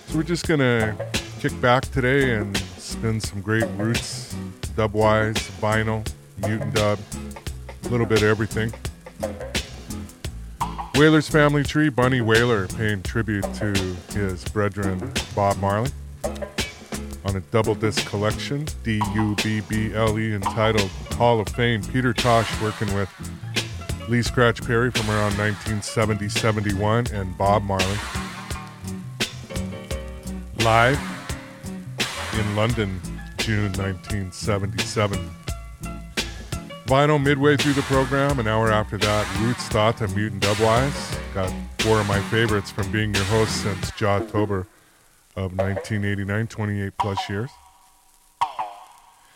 So we're just going to kick back today and spin some great roots, dub-wise, vinyl, mutant dub, a little bit of everything. Whaler's Family Tree, Bunny Wailer, paying tribute to his brethren Bob Marley on a double disc collection, D-U-B-B-L-E, entitled Hall of Fame. Peter Tosh working with Lee Scratch Perry from around 1970-71 and Bob Marley live in London, June 1977. Vinyl midway through the program, an hour after that, Roots Thought and Mutant Dubwise. Got four of my favorites from being your host since Jawtober of 1989, 28 plus years.